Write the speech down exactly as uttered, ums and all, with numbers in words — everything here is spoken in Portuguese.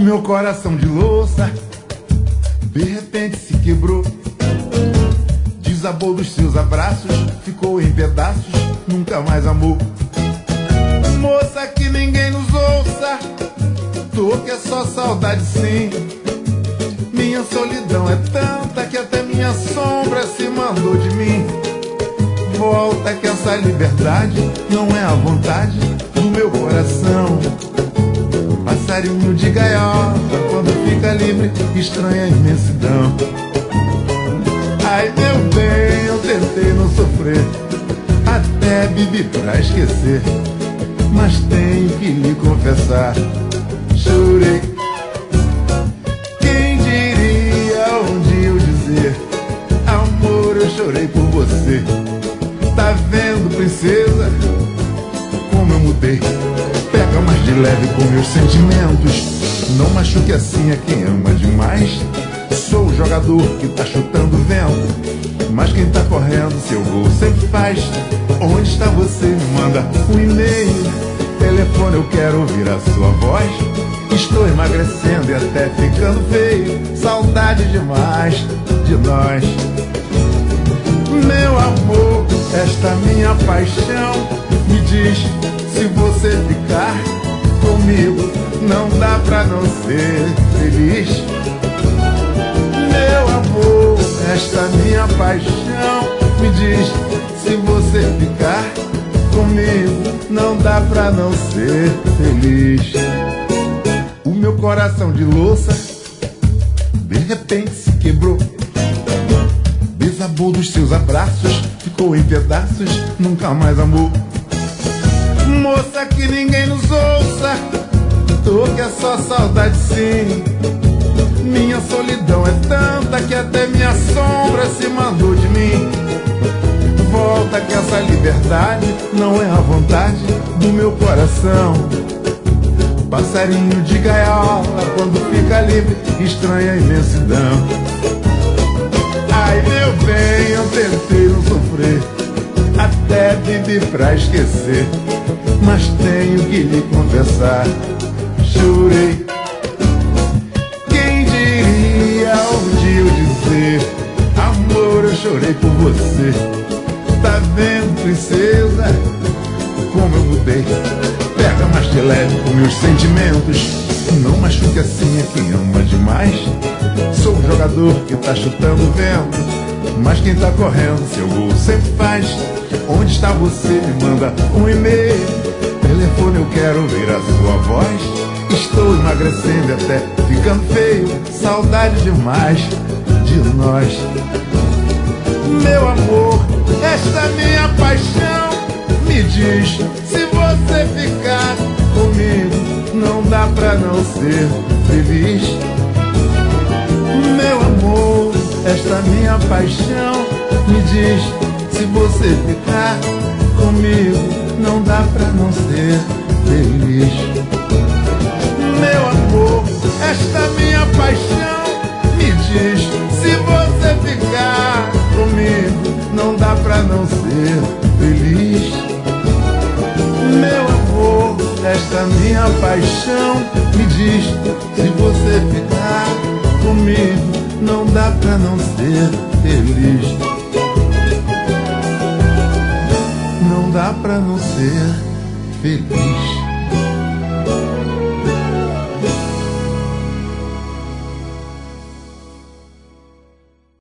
meu coração de louça de repente se quebrou, desabou dos seus abraços, ficou em pedaços, nunca mais amou. Moça, que ninguém nos ouça, dor que é só saudade sim. Minha solidão é tanta que até minha sombra se mandou de mim. Volta que essa liberdade não é a vontade do meu coração. Passarinho de gaiola, quando fica livre, estranha a imensidão. Ai meu bem, eu tentei não sofrer, até bebi pra esquecer, mas tenho que lhe confessar, chorei. Quem diria um dia eu dizer, amor, eu chorei por você. Tá vendo, princesa, como eu mudei? Pega mais de leve com meus sentimentos, não machuque assim a quem ama demais. Sou o jogador que tá chutando vento, mas quem tá correndo seu gol sempre faz. Onde está você? Me manda um e-mail, telefone, eu quero ouvir a sua voz. Estou emagrecendo e até ficando feio, saudade demais de nós. Meu amor, esta minha paixão, me diz, se você ficar comigo, não dá pra não ser feliz. Meu amor, esta minha paixão, me diz, se você ficar comigo, não dá pra não ser feliz. O meu coração de louça de repente se quebrou, desabou dos seus abraços, ficou em pedaços, nunca mais amou. Moça, que ninguém nos ouça, dor que é só saudade sim. Minha solidão é tanta que até minha sombra se mandou de mim. Volta que essa liberdade não é a vontade do meu coração. Passarinho de gaiola, quando fica livre, estranha a imensidão. Ai meu bem, eu tentei não sofrer, até bebi pra esquecer, mas tenho que lhe confessar, chorei. Quem diria um dia eu dizer, amor, eu chorei por você. Tá vendo, princesa, como eu mudei? Pega mais de leve com meus sentimentos, não machuque assim a quem ama demais. Sou um jogador que tá chutando vento, mas quem tá correndo seu gol sempre faz. Onde está você? Me manda um e-mail, telefone, eu quero ouvir a sua voz. Estou emagrecendo e até ficando feio, saudade demais de nós. Meu amor, esta minha paixão, me diz, se você ficar comigo, não dá pra não ser feliz. Meu amor, esta minha paixão, me diz, se você ficar comigo, não dá pra não ser feliz. Meu amor, esta minha paixão, me diz, se você ficar comigo, não dá pra não ser feliz. Meu amor, esta minha paixão, me diz, se você ficar comigo, não dá pra não ser feliz. Não dá pra não ser feliz.